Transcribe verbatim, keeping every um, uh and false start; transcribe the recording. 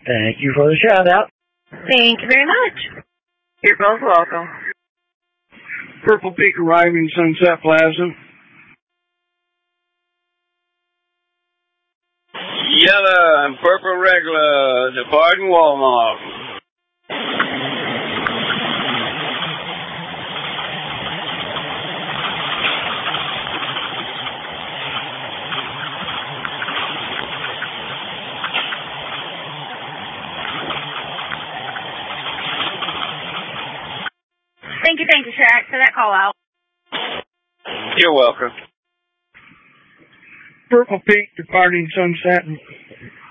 Thank you for the shout out. Thank you very much. You're both welcome. Purple Peak arriving Sunset Plaza. Yellow and purple regular departing Walmart. Thank you, thank you, Shaq, for that call out. You're welcome. Purple Peak departing Sunset.